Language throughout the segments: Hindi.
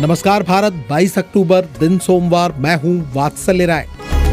नमस्कार भारत, 22 अक्टूबर दिन सोमवार, मैं हूं वात्सल्य राय।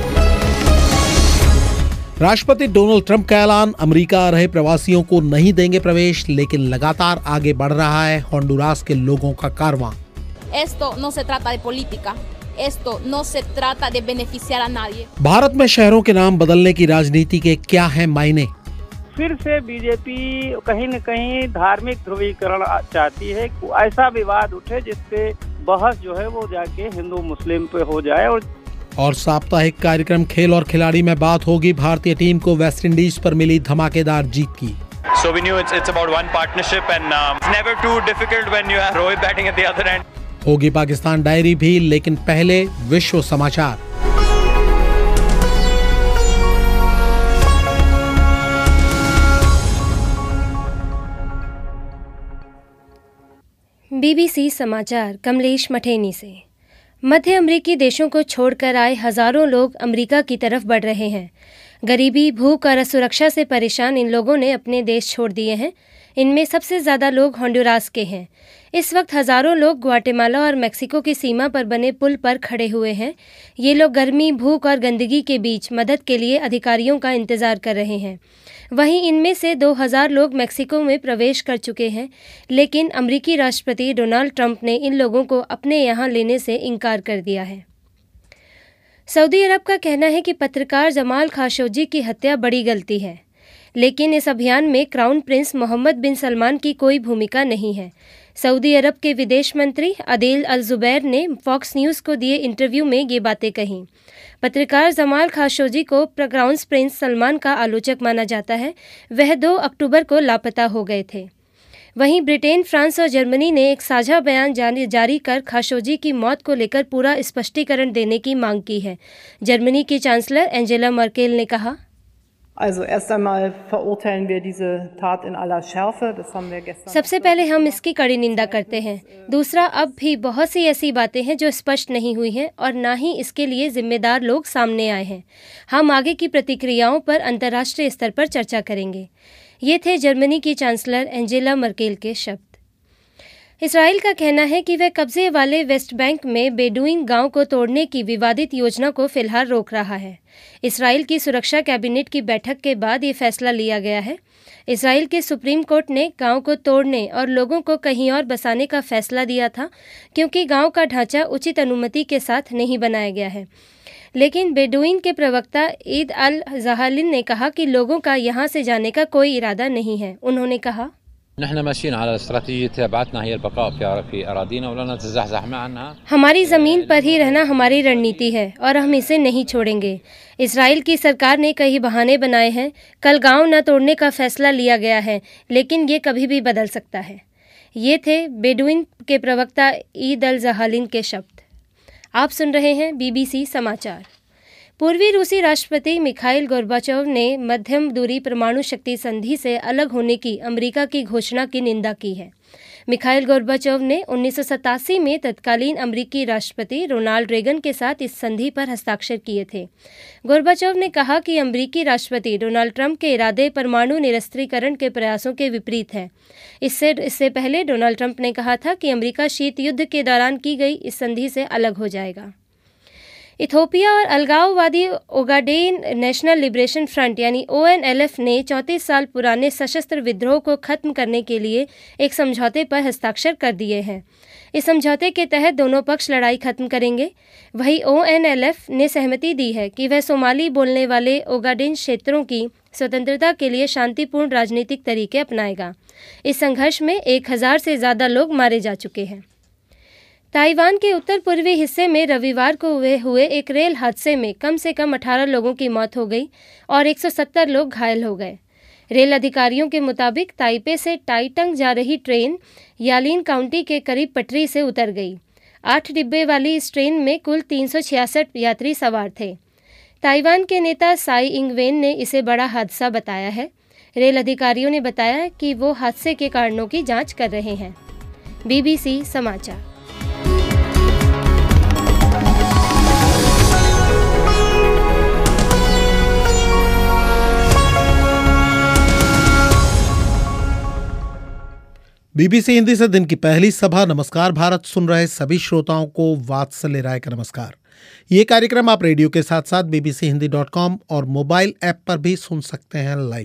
राष्ट्रपति डोनाल्ड ट्रंप का ऐलान, अमेरिका आ रहे प्रवासियों को नहीं देंगे प्रवेश, लेकिन लगातार आगे बढ़ रहा है होंडुरास के लोगों का कारवां। Esto no se trata de política. Esto no se trata de beneficiar a nadie. Bharat में शहरों के नाम बदलने की राजनीति के क्या हैं मायने? फिर से बीजेपी कहीं न कहीं धार्मिक ध्रुवीकरण चाहती है। ऐसा विवाद उठे जिसपे बहस जो है वो जाके हिंदू मुस्लिम पे हो जाए। और साप्ताहिक कार्यक्रम खेल और खिलाड़ी में बात होगी भारतीय टीम को वेस्ट इंडीज पर मिली धमाकेदार जीत की। So we knew it's about one partnership and it's never too difficult when you have Rohit batting at the other end. होगी पाकिस्तान डायरी भी, लेकिन पहले विश्व समाचार। बीबीसी समाचार कमलेश मठेनी से। मध्य अमेरिकी देशों को छोड़कर आए हजारों लोग अमेरिका की तरफ बढ़ रहे हैं। गरीबी, भूख और असुरक्षा से परेशान इन लोगों ने अपने देश छोड़ दिए हैं। इनमें सबसे ज़्यादा लोग होंडुरास के हैं। इस वक्त हज़ारों लोग ग्वाटेमाला और मेक्सिको की सीमा पर बने पुल पर खड़े हुए हैं। ये लोग गर्मी, भूख और गंदगी के बीच मदद के लिए अधिकारियों का इंतज़ार कर रहे हैं। वहीं इनमें से 2000 लोग मेक्सिको में प्रवेश कर चुके हैं, लेकिन अमेरिकी राष्ट्रपति डोनाल्ड ट्रंप ने इन लोगों को अपने यहाँ लेने से इनकार कर दिया है। सऊदी अरब का कहना है कि पत्रकार जमाल खाशोगी की हत्या बड़ी गलती है, लेकिन इस अभियान में crown prince Mohammed bin Salman की कोई भूमिका नहीं है। सऊदी अरब के विदेश मंत्री अदील अल जुबैर ने फॉक्स न्यूज़ को दिए इंटरव्यू में ये बातें कहीं। पत्रकार जमाल खाशोगी को क्राउन प्रिंस सलमान का आलोचक माना जाता है। वह 2 अक्टूबर को लापता हो गए थे। वहीं ब्रिटेन, फ्रांस और जर्मनी ने एक साझा बयान जारी कर खाशोगी की मौत को लेकर पूरा स्पष्टीकरण देने की मांग की है। जर्मनी की चांसलर एंजेला मर्केल ने कहा, सबसे पहले हम इसकी कड़ी निंदा करते हैं। दूसरा, अब भी बहुत सी ऐसी बातें हैं जो स्पष्ट नहीं हुई हैं और ना ही इसके लिए जिम्मेदार लोग सामने आए हैं। हम आगे की प्रतिक्रियाओं पर अंतर्राष्ट्रीय स्तर पर चर्चा करेंगे। ये थे जर्मनी की चांसलर एंजेला मर्केल के शब्द। इसराइल का कहना है कि वह कब्जे वाले वेस्ट बैंक में बेडुइन गांव को तोड़ने की विवादित योजना को फिलहाल रोक रहा है। इसराइल की सुरक्षा कैबिनेट की बैठक के बाद ये फैसला लिया गया है। इसराइल के सुप्रीम कोर्ट ने गांव को तोड़ने और लोगों को कहीं और बसाने का फैसला दिया था, क्योंकि गांव का ढांचा उचित अनुमति के साथ नहीं बनाया गया है। लेकिन बेडुइन के प्रवक्ता ईद अल जहालिन ने कहा कि लोगों का यहां से जाने का कोई इरादा नहीं है। उन्होंने कहा, हमारी ज़मीन पर ही रहना हमारी रणनीति है और हम इसे नहीं छोड़ेंगे। इसराइल की सरकार ने कई बहाने बनाए हैं। कल गांव न तोड़ने का फैसला लिया गया है, लेकिन ये कभी भी बदल सकता है। ये थे बेडुइन के प्रवक्ता ईद अल जहालिन के शब्द। आप सुन रहे हैं बीबीसी समाचार। पूर्वी रूसी राष्ट्रपति मिखाइल गोर्बाचोव ने मध्यम दूरी परमाणु शक्ति संधि से अलग होने की अमेरिका की घोषणा की निंदा की है। मिखाइल गोर्बाचोव ने 1987 में तत्कालीन अमेरिकी राष्ट्रपति रोनाल्ड रेगन के साथ इस संधि पर हस्ताक्षर किए थे। गोर्बाचोव ने कहा कि अमेरिकी राष्ट्रपति डोनाल्ड ट्रंप के इरादे परमाणु निरस्त्रीकरण के प्रयासों के विपरीत हैं। इससे पहले डोनाल्ड ट्रंप ने कहा था कि अमेरिका शीत युद्ध के दौरान की गई इस संधि से अलग हो जाएगा। इथोपिया और अलगाववादी ओगाडेन नेशनल लिबरेशन फ्रंट यानी ONLF ने 34 साल पुराने सशस्त्र विद्रोह को खत्म करने के लिए एक समझौते पर हस्ताक्षर कर दिए हैं। इस समझौते के तहत दोनों पक्ष लड़ाई खत्म करेंगे। वहीं ONLF ने सहमति दी है कि वह सोमाली बोलने वाले ओगाडेन क्षेत्रों की स्वतंत्रता के लिए शांतिपूर्ण राजनीतिक तरीके अपनाएगा। इस संघर्ष में 1000 से ज़्यादा लोग मारे जा चुके हैं। ताइवान के उत्तर पूर्वी हिस्से में रविवार को हुए एक रेल हादसे में कम से कम 18 लोगों की मौत हो गई और 170 लोग घायल हो गए। रेल अधिकारियों के मुताबिक ताइपे से टाइटंग जा रही ट्रेन यालिन काउंटी के करीब पटरी से उतर गई। 8 डिब्बे वाली इस ट्रेन में कुल 366 यात्री सवार थे। ताइवान के नेता साई इंगवेन ने इसे बड़ा हादसा बताया है। रेल अधिकारियों ने बताया कि वो हादसे के कारणों की जांच कर रहे हैं। बीबीसी समाचार। बीबीसी हिंदी से दिन की पहली सभा नमस्कार भारत सुन रहे सभी श्रोताओं को वात्सल्य राय का नमस्कार। ये कार्यक्रम आप रेडियो के साथ साथ bbchindi.com और मोबाइल ऐप पर भी सुन सकते हैं लाइव।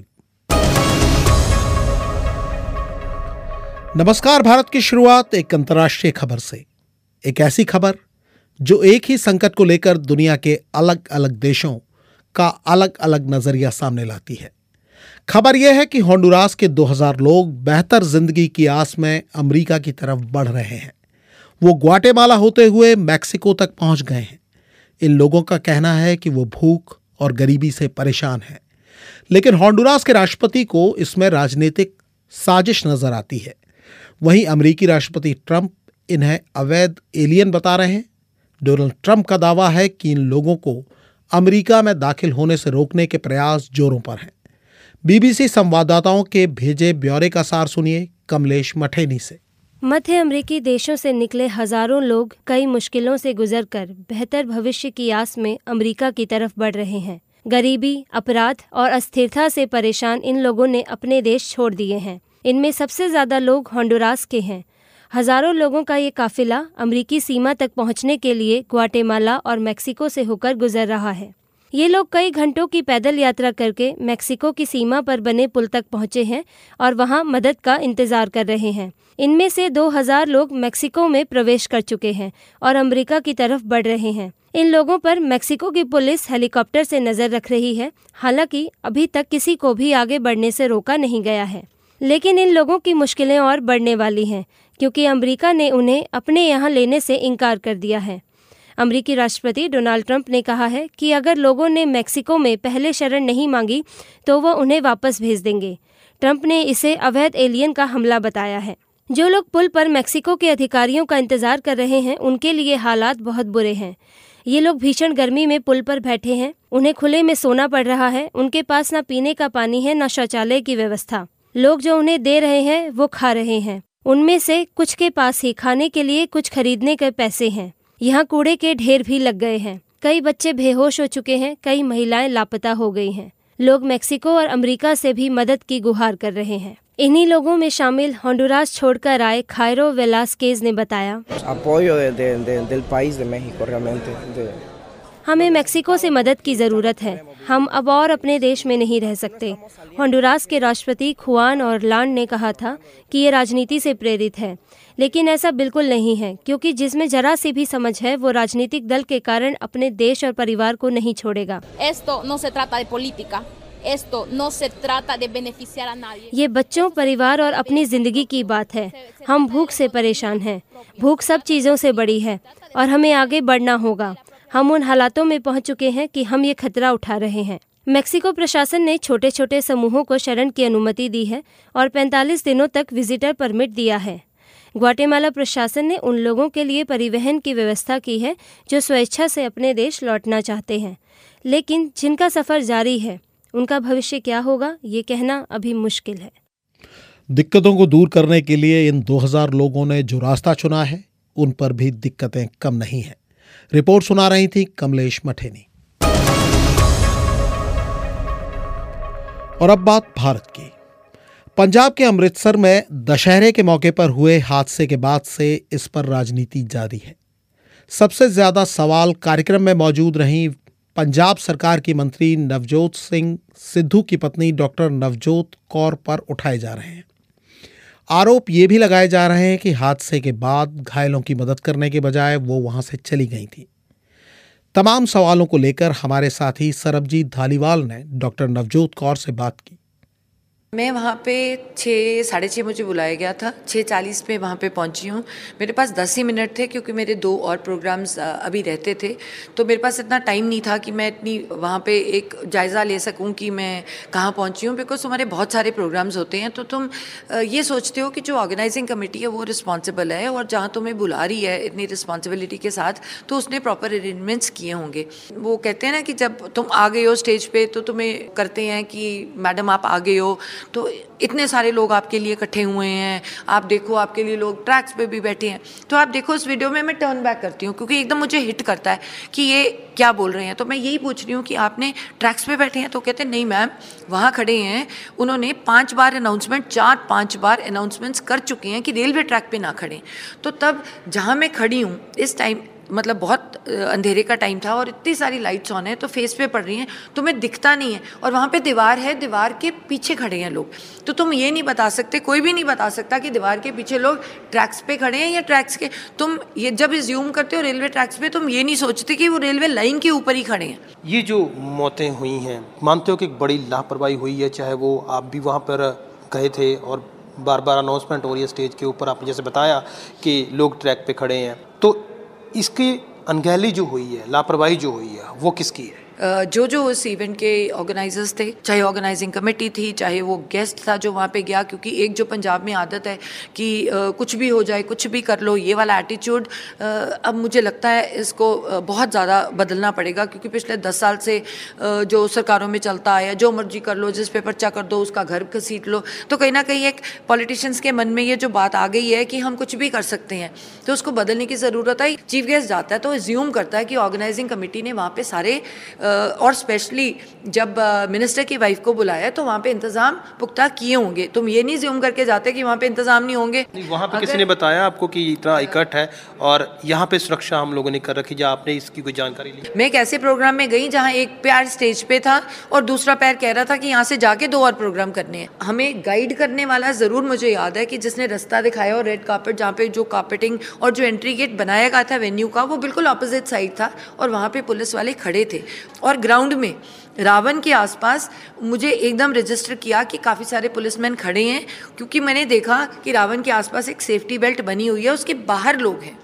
नमस्कार भारत की शुरुआत एक अंतर्राष्ट्रीय खबर से। एक ऐसी खबर जो एक ही संकट को लेकर दुनिया के अलग अलग देशों का अलग अलग नजरिया सामने लाती है। खबर यह है कि होंडुरास के 2000 लोग बेहतर जिंदगी की आस में अमेरिका की तरफ बढ़ रहे हैं। वो ग्वाटेमाला होते हुए मैक्सिको तक पहुंच गए हैं। इन लोगों का कहना है कि वो भूख और गरीबी से परेशान हैं, लेकिन होंडुरास के राष्ट्रपति को इसमें राजनीतिक साजिश नजर आती है। वहीं अमेरिकी राष्ट्रपति ट्रंप इन्हें अवैध एलियन बता रहे हैं। डोनाल्ड ट्रंप का दावा है कि इन लोगों को अमेरिका में दाखिल होने से रोकने के प्रयास जोरों पर हैं। बीबीसी संवाददाताओं के भेजे ब्यौरे का सार सुनिए कमलेश मठेनी से। मध्य अमेरिकी देशों से निकले हजारों लोग कई मुश्किलों से गुजरकर बेहतर भविष्य की आस में अमेरिका की तरफ बढ़ रहे हैं। गरीबी, अपराध और अस्थिरता से परेशान इन लोगों ने अपने देश छोड़ दिए हैं। इनमें सबसे ज्यादा लोग होंडुरास के हैं। हजारों लोगों का ये काफिला अमेरिकी सीमा तक पहुंचने के लिए ग्वाटेमाला और मैक्सिको से होकर गुजर रहा है। ये लोग कई घंटों की पैदल यात्रा करके मैक्सिको की सीमा पर बने पुल तक पहुंचे हैं और वहां मदद का इंतजार कर रहे हैं। इनमें से 2000 लोग मैक्सिको में प्रवेश कर चुके हैं और अमेरिका की तरफ बढ़ रहे हैं। इन लोगों पर मैक्सिको की पुलिस हेलीकॉप्टर से नजर रख रही है। हालांकि अभी तक किसी को भी आगे बढ़ने से रोका नहीं गया है, लेकिन इन लोगों की मुश्किलें और बढ़ने वाली हैं क्योंकि अमेरिका ने उन्हें अपने यहाँ लेने से इनकार कर दिया है। अमेरिकी राष्ट्रपति डोनाल्ड ट्रंप ने कहा है कि अगर लोगों ने मैक्सिको में पहले शरण नहीं मांगी तो वह उन्हें वापस भेज देंगे। ट्रंप ने इसे अवैध एलियन का हमला बताया है। जो लोग पुल पर मैक्सिको के अधिकारियों का इंतजार कर रहे हैं उनके लिए हालात बहुत बुरे हैं। ये लोग भीषण गर्मी में पुल पर बैठे हैं, उन्हें खुले में सोना पड़ रहा है, उनके पास ना पीने का पानी है ना शौचालय की व्यवस्था। लोग जो उन्हें दे रहे हैं वो खा रहे हैं। उनमें से कुछ के पास ही खाने के लिए कुछ खरीदने के पैसे हैं। यहाँ कूड़े के ढेर भी लग गए हैं। कई बच्चे बेहोश हो चुके हैं, कई महिलाएं लापता हो गई हैं। लोग मैक्सिको और अमेरिका से भी मदद की गुहार कर रहे हैं। इन्हीं लोगों में शामिल होंडुरास छोड़कर आए खायरो वेलास्केज ने बताया, हमें मैक्सिको से मदद की ज़रूरत है। हम अब और अपने देश में नहीं रह सकते। होंडुरास के राष्ट्रपति खुआन ओरलांड ने कहा था कि ये राजनीति से प्रेरित है, लेकिन ऐसा बिल्कुल नहीं है क्योंकि जिसमें जरा सी भी समझ है वो राजनीतिक दल के कारण अपने देश और परिवार को नहीं छोड़ेगा। ये बच्चों, परिवार और अपनी जिंदगी की बात है। हम भूख से परेशान हैं। भूख सब चीज़ों से बड़ी है और हमें आगे बढ़ना होगा। हम उन हालातों में पहुंच चुके हैं कि हम ये खतरा उठा रहे हैं। मैक्सिको प्रशासन ने छोटे छोटे समूहों को शरण की अनुमति दी है और 45 दिनों तक विजिटर परमिट दिया है। ग्वाटेमाला प्रशासन ने उन लोगों के लिए परिवहन की व्यवस्था की है जो स्वेच्छा से अपने देश लौटना चाहते हैं, लेकिन जिनका सफर जारी है उनका भविष्य क्या होगा ये कहना अभी मुश्किल है। दिक्कतों को दूर करने के लिए इन 2000 लोगों ने जो रास्ता चुना है उन पर भी दिक्कतें कम नहीं हैं। रिपोर्ट सुना रही थी कमलेश मठेनी। और अब बात भारत की। पंजाब के अमृतसर में दशहरे के मौके पर हुए हादसे के बाद से इस पर राजनीति जारी है। सबसे ज्यादा सवाल कार्यक्रम में मौजूद रहीं पंजाब सरकार की मंत्री नवजोत सिंह सिद्धू की पत्नी डॉक्टर नवजोत कौर पर उठाए जा रहे हैं। आरोप ये भी लगाए जा रहे हैं कि हादसे के बाद घायलों की मदद करने के बजाय वो वहां से चली गई थी। तमाम सवालों को लेकर हमारे साथी सरबजीत धालीवाल ने डॉक्टर नवजोत कौर से बात की। मैं वहाँ पे 6-6:30 मुझे बुलाया गया था। 6:40 पे वहाँ पे पहुँची हूँ। मेरे पास 10 ही मिनट थे क्योंकि मेरे 2 और प्रोग्राम्स अभी रहते थे, तो मेरे पास इतना टाइम नहीं था कि मैं इतनी वहाँ पे एक जायज़ा ले सकूँ कि मैं कहाँ पहुँची हूँ, बिकॉज हमारे बहुत सारे प्रोग्राम्स होते हैं। तो तुम ये सोचते हो कि जो ऑर्गेनाइजिंग कमेटी है वो रिस्पॉन्सिबल है और जहाँ तुम्हें बुला रही है इतनी रिस्पॉन्सिबिलिटी के साथ तो उसने प्रॉपर अरेंजमेंट्स किए होंगे। वो कहते हैं ना कि जब तुम आ गए हो स्टेज पे तो तुम्हें करते हैं कि मैडम आप आ गए हो, तो इतने सारे लोग आपके लिए इकट्ठे हुए हैं, आप देखो आपके लिए लोग ट्रैक्स पे भी बैठे हैं। तो आप देखो इस वीडियो में मैं टर्न बैक करती हूँ क्योंकि एकदम मुझे हिट करता है कि ये क्या बोल रहे हैं। तो मैं यही पूछ रही हूँ कि आपने ट्रैक्स पे बैठे हैं? तो कहते हैं नहीं मैम, वहाँ खड़े हैं, उन्होंने 5 बार अनाउंसमेंट 4-5 बार अनाउंसमेंट्स कर चुके हैं कि रेलवे ट्रैक पे ना खड़ें। तो तब जहाँ मैं खड़ी हूँ इस टाइम, मतलब बहुत अंधेरे का टाइम था और इतनी सारी लाइट्स ऑन है तो फेस पे पड़ रही हैं, तुम्हें दिखता नहीं है, और वहाँ पे दीवार है, दीवार के पीछे खड़े हैं लोग। तो तुम ये नहीं बता सकते, कोई भी नहीं बता सकता कि दीवार के पीछे लोग ट्रैक्स पे खड़े हैं या ट्रैक्स के, तुम ये जब ज़ूम करते हो रेलवे ट्रैक्स पे, तुम ये नहीं सोचते कि वो रेलवे लाइन के ऊपर ही खड़े हैं। ये जो मौतें हुई हैं, मानते हो कि एक बड़ी लापरवाही हुई है? चाहे वो आप भी वहाँ पर गए थे और बार बार अनाउंसमेंट हो रही है स्टेज के ऊपर, आपने जैसे बताया कि लोग ट्रैक पे खड़े हैं, तो इसकी अनगहली जो हुई है, लापरवाही जो हुई है, वो किसकी है? जो उस इवेंट के ऑर्गेनाइजर्स थे, चाहे ऑर्गेनाइजिंग कमेटी थी, चाहे वो गेस्ट था जो वहाँ पे गया, क्योंकि एक जो पंजाब में आदत है कि कुछ भी हो जाए, कुछ भी कर लो, ये वाला एटीट्यूड अब मुझे लगता है इसको बहुत ज़्यादा बदलना पड़ेगा, क्योंकि पिछले 10 साल से जो सरकारों में चलता आया, जो मर्जी कर लो, जिस पे पर्चा कर दो उसका घर घसीट लो, तो कहीं ना कहीं एक पॉलिटिशियंस के मन में ये जो बात आ गई है कि हम कुछ भी कर सकते हैं, तो उसको बदलने की ज़रूरत है। चीफ गेस्ट जाता है तो एज्यूम करता है कि ऑर्गेनाइजिंग कमेटी ने वहाँ पे सारे और स्पेशली जब मिनिस्टर की वाइफ को बुलाया तो वहाँ पे इंतजाम पुख्ता किए होंगे। तुम ये नहीं ज़ूम करके जाते कि वहाँ पे इंतजाम नहीं होंगे। वहाँ पे किसी ने बताया आपको कि इतना इकट्ठ है और यहाँ पे सुरक्षा हम लोगों ने कर रखी, या आपने इसकी कोई जानकारी ली? मैं एक ऐसे प्रोग्राम में गई जहाँ एक पैर स्टेज पे था और दूसरा पैर कह रहा था कि यहाँ से जाके 2 और प्रोग्राम करने हैं। हमें गाइड करने वाला ज़रूर मुझे याद है कि जिसने रास्ता दिखाया, और रेड कार्पेट जहाँ पे जो कार्पेटिंग और जो एंट्री गेट बनाया गया था वेन्यू का, वो बिल्कुल अपोजिट साइड था और वहाँ पे पुलिस वाले खड़े थे। और ग्राउंड में रावण के आसपास मुझे एकदम रजिस्टर किया कि काफ़ी सारे पुलिसमैन खड़े हैं, क्योंकि मैंने देखा कि रावण के आसपास एक सेफ्टी बेल्ट बनी हुई है, उसके बाहर लोग हैं।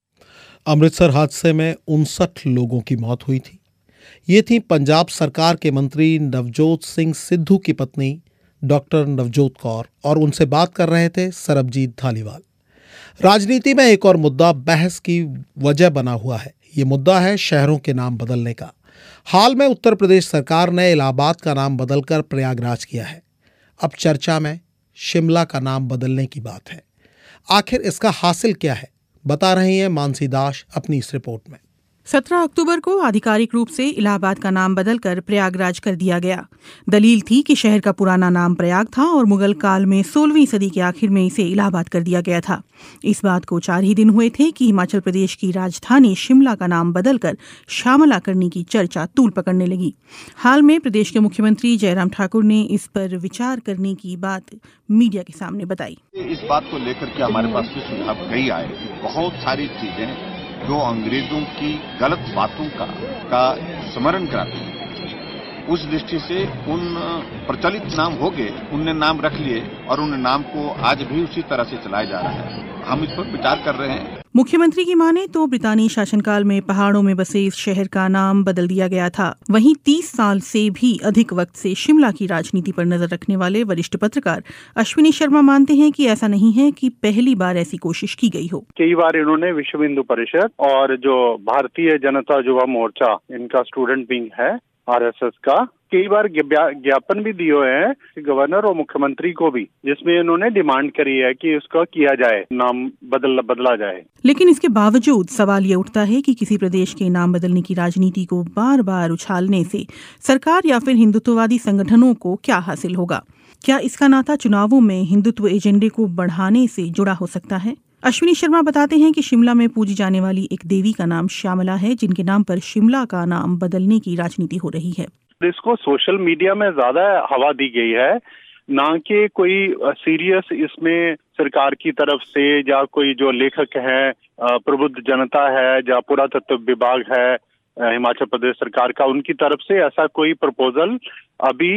अमृतसर हादसे में 59 लोगों की मौत हुई थी। ये थी पंजाब सरकार के मंत्री नवजोत सिंह सिद्धू की पत्नी डॉक्टर नवजोत कौर, और उनसे बात कर रहे थे सरबजीत धालीवाल। राजनीति में एक और मुद्दा बहस की वजह बना हुआ है। ये मुद्दा है शहरों के नाम बदलने का। हाल में उत्तर प्रदेश सरकार ने इलाहाबाद का नाम बदलकर प्रयागराज किया है। अब चर्चा में शिमला का नाम बदलने की बात है। आखिर इसका हासिल क्या है, बता रही हैं मानसी दास अपनी इस रिपोर्ट में। 17 अक्टूबर को आधिकारिक रूप से इलाहाबाद का नाम बदलकर प्रयागराज कर दिया गया। दलील थी कि शहर का पुराना नाम प्रयाग था और मुगल काल में 16वीं सदी के आखिर में इसे इलाहाबाद कर दिया गया था। इस बात को 4 ही दिन हुए थे कि हिमाचल प्रदेश की राजधानी शिमला का नाम बदलकर शामला करने की चर्चा तूल पकड़ने लगी। हाल में प्रदेश के मुख्यमंत्री जयराम ठाकुर ने इस पर विचार करने की बात मीडिया के सामने बताई। इस बात को लेकर के हमारे पास भी सुझाव कई आए। बहुत सारी चीजें जो अंग्रेजों की गलत बातों का स्मरण कराती है, उस दृष्टि से उन प्रचलित नाम हो गए, उनने नाम रख लिए और उन नाम को आज भी उसी तरह से चलाया जा रहा है। हम इस पर विचार कर रहे हैं। मुख्यमंत्री की माने तो ब्रितानी शासनकाल में पहाड़ों में बसे इस शहर का नाम बदल दिया गया था। वहीं 30 साल से भी अधिक वक्त से शिमला की राजनीति पर नजर रखने वाले वरिष्ठ पत्रकार अश्विनी शर्मा मानते हैं कि ऐसा नहीं है कि पहली बार ऐसी कोशिश की गई हो। कई बार इन्होंने विश्व हिंदू परिषद और जो भारतीय जनता युवा मोर्चा, इनका स्टूडेंट विंग है आरएसएस का, कई बार ज्ञापन भी दिए हुए हैं गवर्नर और मुख्यमंत्री को भी, जिसमें इन्होंने डिमांड करी है कि उसका किया जाए, नाम बदला जाए। लेकिन इसके बावजूद सवाल ये उठता है कि किसी प्रदेश के नाम बदलने की राजनीति को बार बार उछालने से सरकार या फिर हिंदुत्ववादी संगठनों को क्या हासिल होगा? क्या इसका नाता चुनावों में हिंदुत्व एजेंडे को बढ़ाने से जुड़ा हो सकता है? अश्विनी शर्मा बताते हैं कि शिमला में पूजी जाने वाली एक देवी का नाम श्यामला है, जिनके नाम पर शिमला का नाम बदलने की राजनीति हो रही है। इसको सोशल मीडिया में ज्यादा हवा दी गई है, ना कि कोई सीरियस इसमें सरकार की तरफ से या कोई जो लेखक है, प्रबुद्ध जनता है या पुरातत्व विभाग है हिमाचल प्रदेश सरकार का, उनकी तरफ से ऐसा कोई प्रपोजल अभी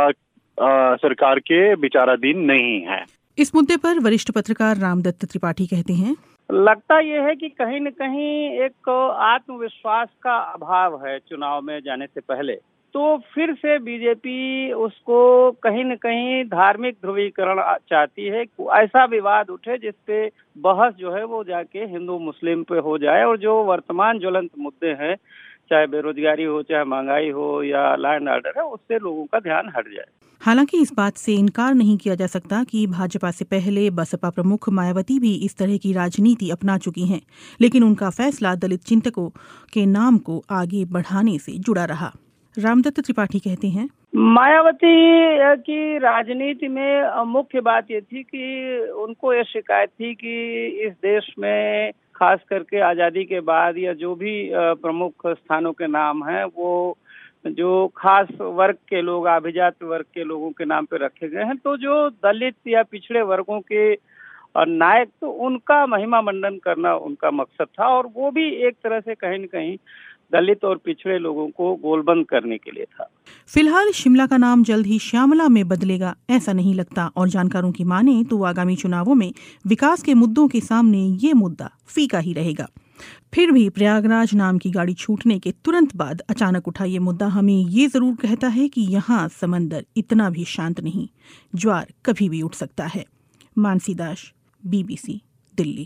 सरकार के विचाराधीन नहीं है। इस मुद्दे पर वरिष्ठ पत्रकार रामदत्त त्रिपाठी कहते हैं, लगता यह है कि कहीं न कहीं एक आत्मविश्वास का अभाव है चुनाव में जाने से पहले। तो फिर से बीजेपी उसको कहीं न कहीं धार्मिक ध्रुवीकरण चाहती है। ऐसा विवाद उठे जिसपे बहस जो है वो जाके हिंदू मुस्लिम पे हो जाए, और जो वर्तमान ज्वलंत मुद्दे हैं, चाहे बेरोजगारी हो, चाहे महंगाई हो या लैंड ऑर्डर है, उससे लोगों का ध्यान हट जाए। हालांकि इस बात से इनकार नहीं किया जा सकता कि भाजपा से पहले बसपा प्रमुख मायावती भी इस तरह की राजनीति अपना चुकी हैं, लेकिन उनका फैसला दलित चिंतकों के नाम को आगे बढ़ाने से जुड़ा रहा। रामदत्त त्रिपाठी कहते हैं, मायावती की राजनीति में मुख्य बात ये थी कि उनको ये शिकायत थी कि इस देश में खास करके आजादी के बाद या जो भी प्रमुख स्थानों के नाम हैं वो जो खास वर्ग के लोग, अभिजात वर्ग के लोगों के नाम पे रखे गए हैं, तो जो दलित या पिछड़े वर्गों के नायक, तो उनका महिमा मंडन करना उनका मकसद था और वो भी एक तरह से कहीं न कहीं दलित और पिछड़े लोगों को गोलबंद करने के लिए था। फिलहाल शिमला का नाम जल्द ही श्यामला में बदलेगा ऐसा नहीं लगता, और जानकारों की माने तो आगामी चुनावों में विकास के मुद्दों के सामने ये मुद्दा फीका ही रहेगा। फिर भी प्रयागराज नाम की गाड़ी छूटने के तुरंत बाद अचानक उठा ये मुद्दा हमें ये जरूर कहता है कि यहाँ समंदर इतना भी शांत नहीं, ज्वार कभी भी उठ सकता है। मानसी दास, BBC, दिल्ली।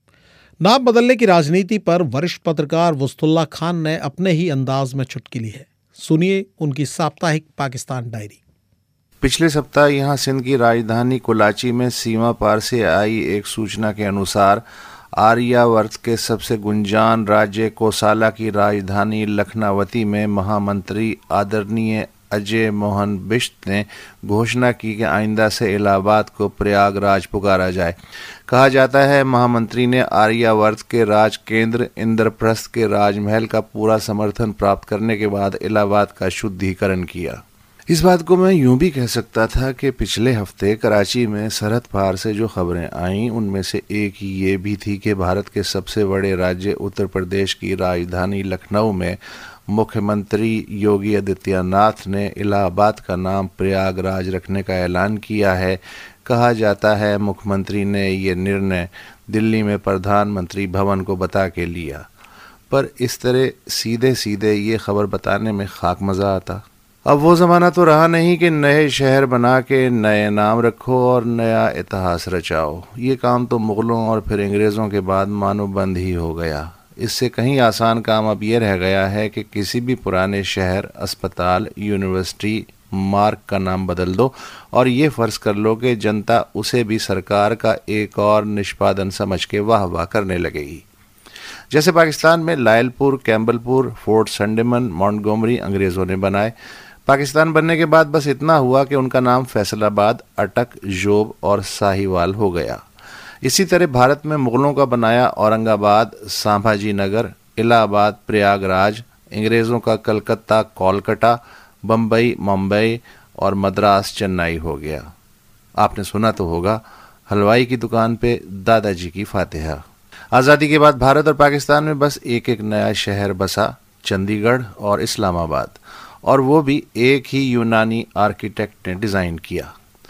नाम बदलने की राजनीति पर वरिष्ठ पत्रकार वस्तुल्लाह खान ने अपने ही अंदाज में चुटकी ली है। सुनिए उनकी साप्ताहिक पाकिस्तान डायरी। पिछले सप्ताह यहां सिंध की राजधानी कुलाची में सीमा पार से आई एक सूचना के अनुसार आर्यावर्त के सबसे गुंजान राज्य कोसाला की राजधानी लखनावती में महामंत्री आदरणीय अजय मोहन बिष्ट ने घोषणा की कि आइंदा से इलाहाबाद को प्रयागराज पुकारा जाए। कहा जाता है महामंत्री ने आर्यावर्त के राज केंद्र इंद्रप्रस्थ के राजमहल का पूरा समर्थन प्राप्त करने के बाद इलाहाबाद का शुद्धिकरण किया। इस बात को मैं यूं भी कह सकता था कि पिछले हफ्ते कराची में सरहद पार से जो खबरें आईं उनमें से एक ये भी थी कि भारत के सबसे बड़े राज्य उत्तर प्रदेश की राजधानी लखनऊ में मुख्यमंत्री योगी आदित्यनाथ ने इलाहाबाद का नाम प्रयागराज रखने का ऐलान किया है। कहा जाता है मुख्यमंत्री ने ये निर्णय दिल्ली में प्रधानमंत्री भवन को बता के लिया, पर इस तरह सीधे सीधे ये खबर बताने में खाक मज़ा आता। अब वो ज़माना तो रहा नहीं कि नए शहर बना के नए नाम रखो और नया इतिहास रचाओ। ये काम तो मुग़लों और फिर अंग्रेज़ों के बाद मानो बंद ही हो गया। इससे कहीं आसान काम अब ये रह गया है कि किसी भी पुराने शहर, अस्पताल, यूनिवर्सिटी, मार्ग का नाम बदल दो और ये फ़र्ज़ कर लो कि जनता उसे भी सरकार का एक और निष्पादन समझ के वाह वाह करने लगेगी। जैसे पाकिस्तान में लायलपुर, कैम्बलपुर, फोर्ट संडेमन, मॉन्टगोमरी अंग्रेज़ों ने बनाए। पाकिस्तान बनने के बाद बस इतना हुआ कि उनका नाम फैसलाबाद, अटक, जोब और साहिवाल हो गया। इसी तरह भारत में मुग़लों का बनाया औरंगाबाद, संभाजी नगर, इलाहाबाद, प्रयागराज, अंग्रेज़ों का कलकत्ता, कोलकाता, बम्बई, मुंबई और मद्रास, चेन्नई हो गया। आपने सुना तो होगा, हलवाई की दुकान पे दादाजी की फातिहा। आज़ादी के बाद भारत और पाकिस्तान में बस एक एक नया शहर बसा, चंडीगढ़ और इस्लामाबाद, और वो भी एक ही यूनानी आर्किटेक्ट ने डिज़ाइन किया।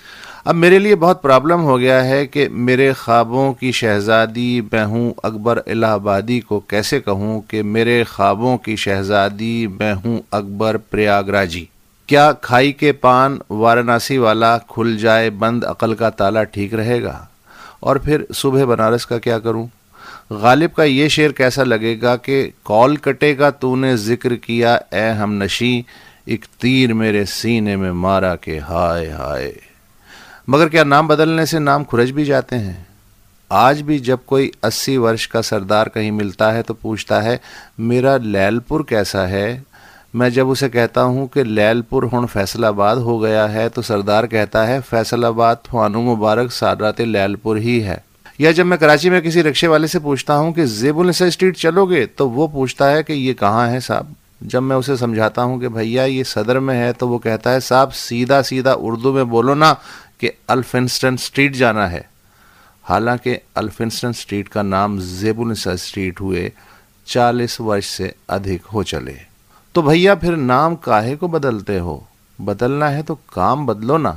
अब मेरे लिए बहुत प्रॉब्लम हो गया है कि मेरे ख्वाबों की शहज़ादी मैं हूँ अकबर इलाहाबादी को कैसे कहूँ कि मेरे ख्वाबों की शहज़ादी मैं हूँ अकबर प्रयागराजी। क्या खाई के पान वाराणसी वाला खुल जाए बंद अकल का ताला ठीक रहेगा? और फिर सुबह बनारस का क्या करूँ? गालिब का ये शेर कैसा लगेगा कि कौल कटेगा तूने जिक्र किया ए हमनशी, एक तीर मेरे सीने में मारा के हाय हाय। मगर क्या नाम बदलने से नाम खुरज भी जाते हैं? आज भी जब कोई 80 वर्ष का सरदार कहीं मिलता है तो पूछता है मेरा लैलपुर कैसा है। मैं जब उसे कहता हूँ कि लैलपुर हुण फैसलाबाद हो गया है तो सरदार कहता है फैसलाबाद थानू मुबारक सादात लैलपुर ही है। या जब मैं कराची में किसी रिक्शे वाले से पूछता हूँ कि ज़ेबुल निसा स्ट्रीट चलोगे तो वो पूछता है कि ये कहाँ है साहब। जब मैं उसे समझाता हूँ कि भैया ये सदर में है तो वो कहता है साहब सीधा सीधा उर्दू में बोलो ना कि अल्फिंस्टन स्ट्रीट जाना है। हालांकि अल्फिंस्टन स्ट्रीट का नाम ज़ेबुल निसा स्ट्रीट हुए 40 वर्ष से अधिक हो चले। तो भैया फिर नाम काहे को बदलते हो? बदलना है तो काम बदलो ना।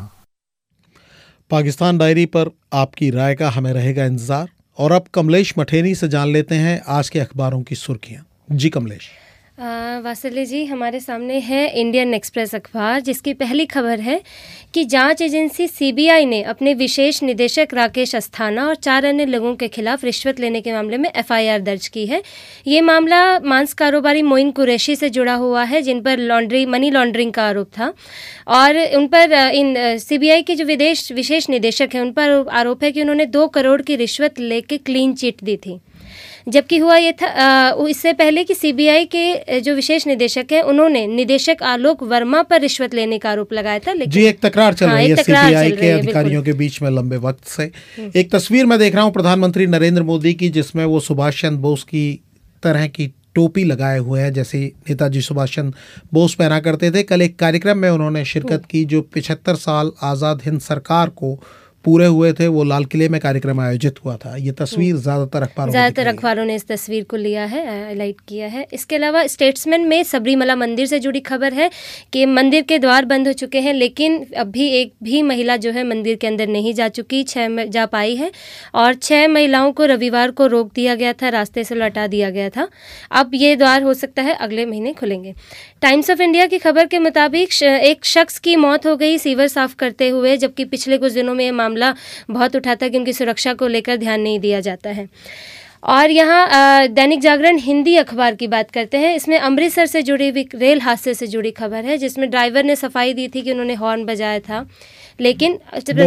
पाकिस्तान डायरी पर आपकी राय का हमें रहेगा इंतजार। और अब कमलेश मठेनी से जान लेते हैं आज के अखबारों की सुर्खियां। जी कमलेश। वासली जी, हमारे सामने है इंडियन एक्सप्रेस अखबार, जिसकी पहली खबर है कि जांच एजेंसी सीबीआई ने अपने विशेष निदेशक राकेश अस्थाना और 4 अन्य लोगों के खिलाफ रिश्वत लेने के मामले में एफआईआर दर्ज की है। ये मामला मांस कारोबारी मोइन कुरैशी से जुड़ा हुआ है, जिन पर मनी लॉन्ड्रिंग का आरोप था और उन पर इन सीबीआई के जो विशेष निदेशक हैं उन पर आरोप है कि उन्होंने 2 करोड़ की रिश्वत लेके क्लीन चिट दी थी। जबकि हुआ ये था इससे पहले कि सीबीआई के जो विशेष निदेशक हैं उन्होंने निदेशक आलोक वर्मा पर रिश्वत लेने का आरोप लगाया था। लेकिन जी, एक तकरार चल रही है सीबीआई के अधिकारियों के बीच में लंबे वक्त से। एक तस्वीर मैं देख रहा हूं प्रधानमंत्री नरेंद्र मोदी की, जिसमें वो सुभाष चंद्र बोस की तरह की टोपी लगाए हुए हैं जैसे नेताजी सुभाष चंद्र बोस पहना करते थे। कल एक कार्यक्रम में उन्होंने शिरकत की जो 75 साल आज़ाद हिंद सरकार को पूरे हुए थे, वो लाल किले में कार्यक्रम आयोजित हुआ था। ये तस्वीर ज़्यादातर अखबारों ने इस तस्वीर को लिया है, हाईलाइट किया है। इसके अलावा स्टेट्समैन में सबरीमला मंदिर से जुड़ी खबर है कि मंदिर के द्वार बंद हो चुके हैं, लेकिन अभी एक भी महिला जो है मंदिर के अंदर नहीं जा चुकी, 6 जा पाई है और 6 महिलाओं को रविवार को रोक दिया गया था, रास्ते से लौटा दिया गया था। अब ये द्वार हो सकता है अगले महीने खुलेंगे। टाइम्स ऑफ इंडिया की खबर के मुताबिक एक शख्स की मौत हो गई सीवर साफ करते हुए, जबकि पिछले कुछ दिनों में ये मामला बहुत उठा था कि उनकी सुरक्षा को लेकर ध्यान नहीं दिया जाता है। और यहाँ दैनिक जागरण हिंदी अखबार की बात करते हैं। इसमें अमृतसर से जुड़ी रेल हादसे से जुड़ी खबर है, जिसमें ड्राइवर ने सफाई दी थी कि उन्होंने हॉर्न बजाया था, लेकिन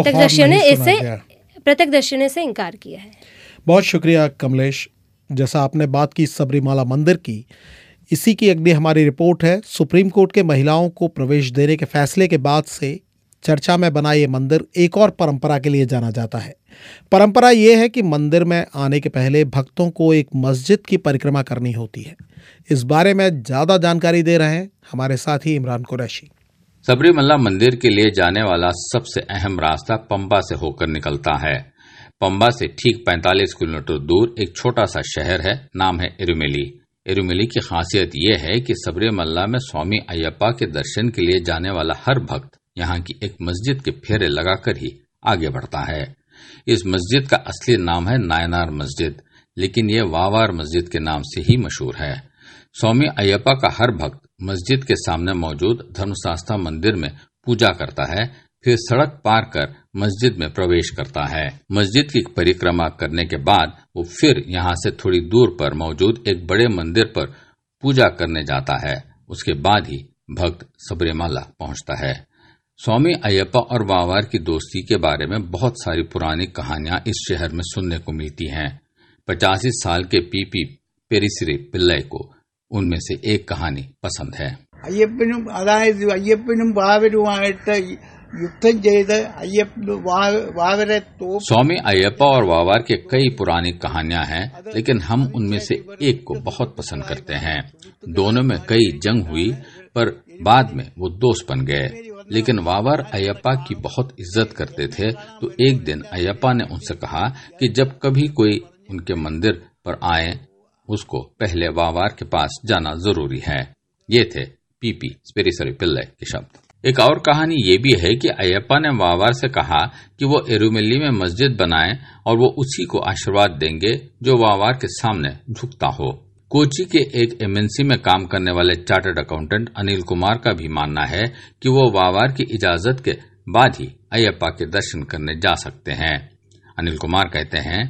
प्रत्यक्षदर्शियों ने इसे इनकार किया है। बहुत शुक्रिया कमलेश। जैसा आपने बात की सबरीमाला मंदिर की, इसी की अगली हमारी रिपोर्ट है। सुप्रीम कोर्ट के महिलाओं को प्रवेश देने के फैसले के बाद से चर्चा में बना ये मंदिर एक और परंपरा के लिए जाना जाता है। परंपरा ये है कि मंदिर में आने के पहले भक्तों को एक मस्जिद की परिक्रमा करनी होती है। इस बारे में ज़्यादा जानकारी दे रहे हैं हमारे साथी इमरान कुरैशी। सबरीमला मंदिर के लिए जाने वाला सबसे अहम रास्ता पंबा से होकर निकलता है। पंबा से ठीक 45 किलोमीटर दूर एक छोटा सा शहर है, नाम है इरुमेली। इरुमेली की खासियत यह है कि सबरीमला में स्वामी अयप्पा के दर्शन के लिए जाने वाला हर भक्त यहाँ की एक मस्जिद के फेरे लगाकर ही आगे बढ़ता है। इस मस्जिद का असली नाम है नायनार मस्जिद, लेकिन यह वावार मस्जिद के नाम से ही मशहूर है। स्वामी अयप्पा का हर भक्त मस्जिद के सामने मौजूद धर्मशास्त्रा मंदिर में पूजा करता है, फिर सड़क पार कर मस्जिद में प्रवेश करता है। मस्जिद की परिक्रमा करने के बाद वो फिर यहाँ से थोड़ी दूर पर मौजूद एक बड़े मंदिर पर पूजा करने जाता है। उसके बाद ही भक्त सबरीमला पहुँचता है। स्वामी अयप्पा और वावार की दोस्ती के बारे में बहुत सारी पुरानी कहानियां इस शहर में सुनने को मिलती हैं। 85 साल के पीपी पेरिसिरी पिल्लई को उनमें से एक कहानी पसंद है। स्वामी अयप्पा और वावार के कई पुरानी कहानियां हैं, लेकिन हम उनमें से एक को बहुत पसंद करते हैं। दोनों में कई जंग हुई, पर बाद में वो दोस्त बन गए। लेकिन वावार अयप्पा की बहुत इज्जत करते थे, तो एक दिन अयप्पा ने उनसे कहा कि जब कभी कोई उनके मंदिर पर आए, उसको पहले वावार के पास जाना जरूरी है। ये थे पीपी पेरिसिरी पिल्लई के शब्द। एक और कहानी ये भी है कि अयप्पा ने वावार से कहा कि वो इरुमेली में मस्जिद बनाए और वो उसी को आशीर्वाद देंगे जो वावार के सामने झुकता हो। कोची के एक एमएनसी में काम करने वाले चार्टर्ड अकाउंटेंट अनिल कुमार का भी मानना है कि वो वावार की इजाजत के बाद ही अयप्पा के दर्शन करने जा सकते हैं। अनिल कुमार कहते हैं,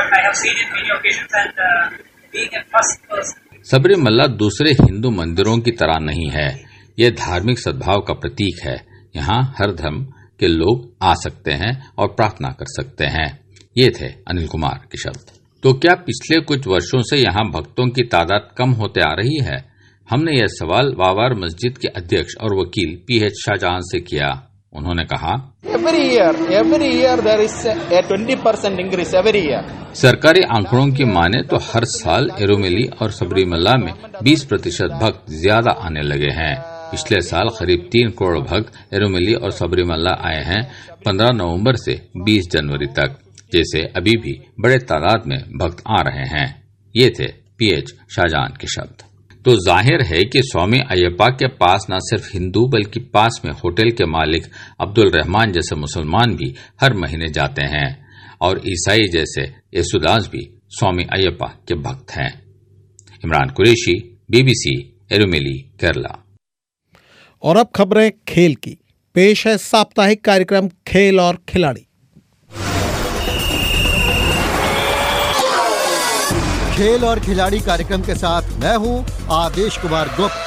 सबरीमला दूसरे हिंदू मंदिरों की तरह नहीं है। यह धार्मिक सद्भाव का प्रतीक है। यहाँ हर धर्म के लोग आ सकते हैं और प्रार्थना कर सकते हैं। ये थे अनिल कुमार के शब्द। तो क्या पिछले कुछ वर्षों से यहाँ भक्तों की तादाद कम होते आ रही है? हमने यह सवाल वावार मस्जिद के अध्यक्ष और वकील पीएच शाहजहां से किया। उन्होंने कहा, every year there is a 20% increase every year. सरकारी आंकड़ों की माने तो हर साल इरुमेली और सबरीमला में 20% भक्त ज्यादा आने लगे हैं। पिछले साल करीब 3 करोड़ भक्त इरुमेली और सबरीमला आए हैं 15 नवंबर से 20 जनवरी तक। जैसे अभी भी बड़े तादाद में भक्त आ रहे हैं। ये थे पीएच शाहजहां के शब्द। तो जाहिर है कि स्वामी अयप्पा के पास न सिर्फ हिंदू बल्कि पास में होटल के मालिक अब्दुल रहमान जैसे मुसलमान भी हर महीने जाते हैं और ईसाई जैसे येसुदास भी स्वामी अयप्पा के भक्त हैं। इमरान कुरैशी, BBC, एरुमेली, केरला। और अब खबरें खेल की। पेश है साप्ताहिक कार्यक्रम खेल और खिलाड़ी। खेल और खिलाड़ी कार्यक्रम के साथ मैं हूं आदेश कुमार गुप्ता।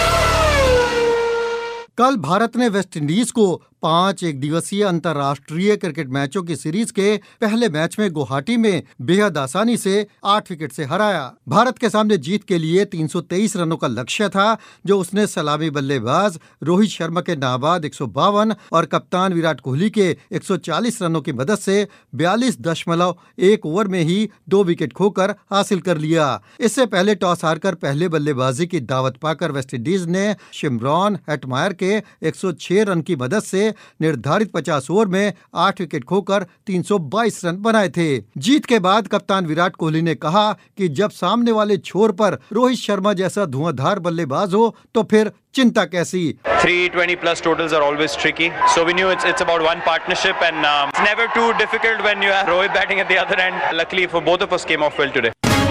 कल भारत ने वेस्टइंडीज को 5 एक दिवसीय अंतर्राष्ट्रीय क्रिकेट मैचों की सीरीज के पहले मैच में गुवाहाटी में बेहद आसानी से 8 विकेट से हराया। भारत के सामने जीत के लिए 323 रनों का लक्ष्य था, जो उसने सलामी बल्लेबाज रोहित शर्मा के नाबाद 152 और कप्तान विराट कोहली के 140 रनों की मदद से 42.1 ओवर में ही 2 विकेट खोकर हासिल कर लिया। इससे पहले टॉस हारकर पहले बल्लेबाजी की दावत पाकर वेस्टइंडीज ने शिमरॉन हेटमायर के 106 रन की मदद से निर्धारित 50 ओवर में 8 विकेट खोकर 322 रन बनाए थे। जीत के बाद कप्तान विराट कोहली ने कहा कि जब सामने वाले छोर पर रोहित शर्मा जैसा धुआंधार बल्लेबाज हो तो फिर चिंता कैसी। 320 plus totals are always tricky, so we knew it's about one partnership, and it's never too difficult when you have Rohit batting at the other end. Luckily for both of us came off well today.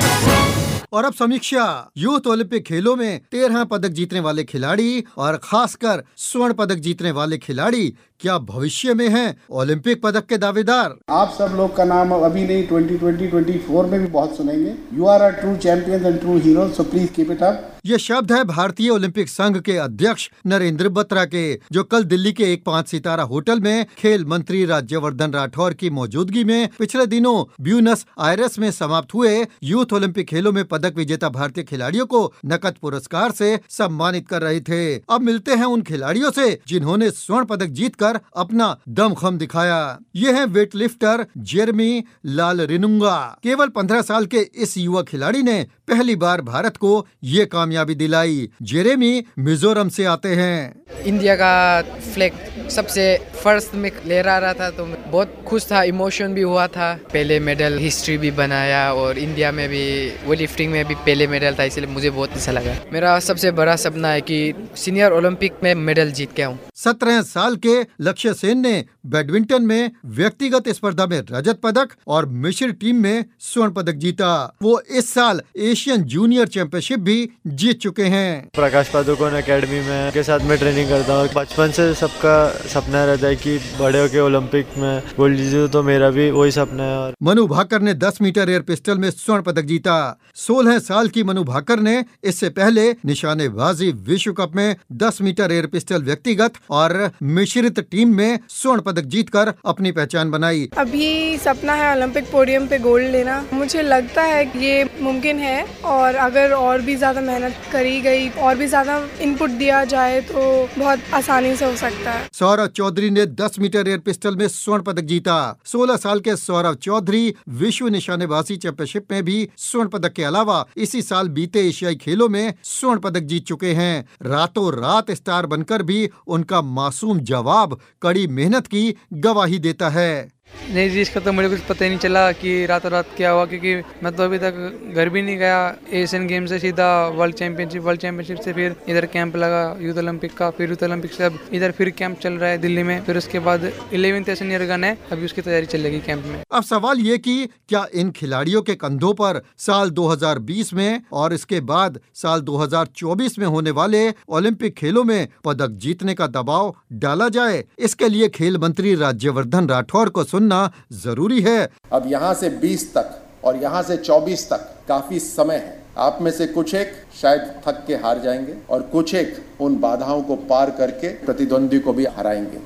और अब समीक्षा। यूथ ओलंपिक खेलों में 13 पदक जीतने वाले खिलाड़ी और खासकर स्वर्ण पदक जीतने वाले खिलाड़ी क्या भविष्य में हैं ओलंपिक पदक के दावेदार? आप सब लोग का नाम अभी नहीं 2020-24 में भी बहुत सुनेंगे। You are a true champions and true hero, so please keep it up. ये शब्द है भारतीय ओलंपिक संघ के अध्यक्ष नरेंद्र बत्रा के, जो कल दिल्ली के एक 5 सितारा होटल में खेल मंत्री राज्यवर्धन राठौर की मौजूदगी में पिछले दिनों ब्यूनस आयर्स में समाप्त हुए यूथ ओलंपिक खेलों में पदक विजेता भारतीय खिलाड़ियों को नकद पुरस्कार से सम्मानित कर रहे थे। अब मिलते हैं उन खिलाड़ियों से जिन्होंने स्वर्ण पदक जीतकर अपना दमखम दिखाया। ये हैं वेटलिफ्टर जेरेमी लालरिनुंगा। केवल 15 साल के इस युवा खिलाड़ी ने पहली बार भारत को ये कामयाबी दिलाई। जेरेमी मिजोरम से आते हैं। इंडिया का फ्लैग सबसे फर्स्ट में लहरा रहा था तो बहुत खुश था, इमोशन भी हुआ था। पहले मेडल हिस्ट्री भी बनाया और इंडिया में भी वेट लिफ्टिंग में भी पहले मेडल था, इसलिए मुझे बहुत अच्छा लगा। मेरा सबसे बड़ा सपना है कि सीनियर ओलंपिक में मेडल जीत के आऊं। 17 साल के लक्ष्य सेन ने बैडमिंटन में व्यक्तिगत स्पर्धा में रजत पदक और मिश्र टीम में स्वर्ण पदक जीता। वो इस साल एशियन जूनियर चैंपियनशिप भी जीत चुके हैं। प्रकाश पादुकोण एकेडमी में के साथ में ट्रेनिंग करता हूँ। बचपन से सबका सपना रहता है कि बड़े होकर ओलंपिक में गोल्ड जीतूं, तो मेरा भी वही सपना है। और मनु भाकर ने 10 मीटर एयर पिस्टल में स्वर्ण पदक जीता। 16 साल की मनु भाकर ने इससे पहले निशानेबाजी विश्व कप में 10 मीटर एयर पिस्टल व्यक्तिगत और मिश्रित टीम में स्वर्ण पदक जीतकर अपनी पहचान बनाई। अभी सपना है ओलंपिक पोडियम पे गोल्ड लेना। मुझे लगता है कि ये मुमकिन है और अगर और भी ज्यादा मेहनत करी गई और भी ज्यादा इनपुट दिया जाए तो बहुत आसानी से हो सकता है। सौरभ चौधरी ने 10 मीटर एयर पिस्टल में स्वर्ण पदक जीता। 16 साल के सौरभ चौधरी विश्व निशानेबाजी चैंपियनशिप में भी स्वर्ण पदक के अलावा इसी साल बीते एशियाई खेलों में स्वर्ण पदक जीत चुके हैं। रातों रात स्टार बनकर भी उनका मासूम जवाब कड़ी मेहनत की गवाही देता है। नई चीज़ का तो मुझे कुछ पता ही नहीं चला कि रातों रात क्या हुआ, क्योंकि मैं तो अभी तक घर भी नहीं गया। एशियन गेम से सीधा वर्ल्ड चैंपियनशिप से फिर इधर कैंप लगा यूथ ओलंपिक का, फिर यूथ ओलंपिक से अब इधर फिर कैंप चल रहा है दिल्ली में। फिर उसके बाद 11th एशियन ईयर गन है, अभी उसकी तैयारी चलेगी कैंप में। अब सवाल ये कि क्या इन खिलाड़ियों के कंधों पर साल 2020 में और इसके बाद साल 2024 में होने वाले ओलंपिक खेलों में पदक जीतने का दबाव डाला जाए? इसके लिए खेल मंत्री राज्यवर्धन राठौर को सुनना जरूरी है। अब यहाँ से 20 तक और यहाँ से 24 तक काफी समय है। आप में से कुछ एक शायद थक के हार जाएंगे और कुछ एक उन बाधाओं को पार करके प्रतिद्वंदी को भी हराएंगे।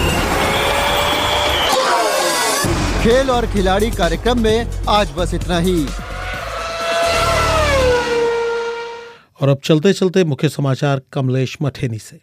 खेल और खिलाड़ी कार्यक्रम में आज बस इतना ही। और अब चलते चलते मुख्य समाचार कमलेश मठेनी से।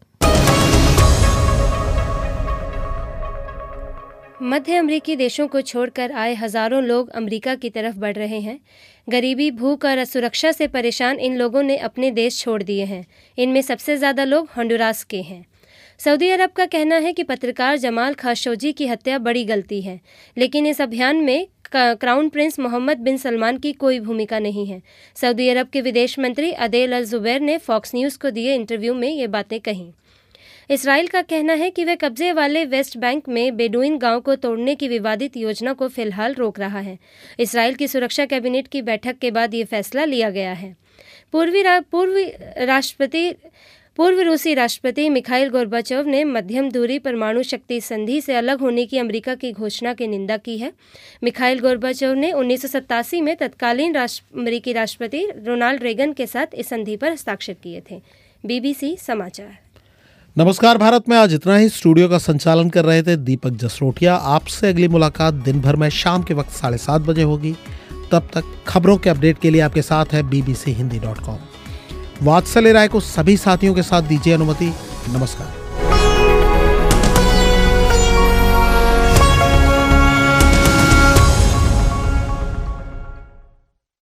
मध्य अमेरिकी देशों को छोड़कर आए हजारों लोग अमेरिका की तरफ बढ़ रहे हैं। गरीबी, भूख और असुरक्षा से परेशान इन लोगों ने अपने देश छोड़ दिए हैं। इनमें सबसे ज़्यादा लोग होंडुरास के हैं। सऊदी अरब का कहना है कि पत्रकार जमाल खाशोगी की हत्या बड़ी गलती है, लेकिन इस अभियान में crown prince Mohammed bin Salman की कोई भूमिका नहीं है। सऊदी अरब के विदेश मंत्री अदेल अल जुबैर ने फॉक्स न्यूज़ को दिए इंटरव्यू में ये बातें कहीं। इसराइल का कहना है कि वह कब्जे वाले वेस्ट बैंक में बेडुइन गांव को तोड़ने की विवादित योजना को फिलहाल रोक रहा है। इसराइल की सुरक्षा कैबिनेट की बैठक के बाद ये फैसला लिया गया है। पूर्व रूसी राष्ट्रपति मिखाइल गोर्बाचोव ने मध्यम दूरी परमाणु शक्ति संधि से अलग होने की अमेरिका की घोषणा की निंदा की है। मिखाइल गोर्बाचोव ने 1987 में तत्कालीन अमेरिकी राष्ट्रपति रोनाल्ड रेगन के साथ इस संधि पर हस्ताक्षर किए थे। BBC समाचार। नमस्कार भारत में आज इतना ही। स्टूडियो का संचालन कर रहे थे दीपक जसरोटिया। आपसे अगली मुलाकात दिन भर में शाम के वक्त 7:30 बजे होगी। तब तक खबरों के अपडेट के लिए आपके साथ है bbchindi.com। वात्सल्य राय को सभी साथियों के साथ दीजिए अनुमति। नमस्कार।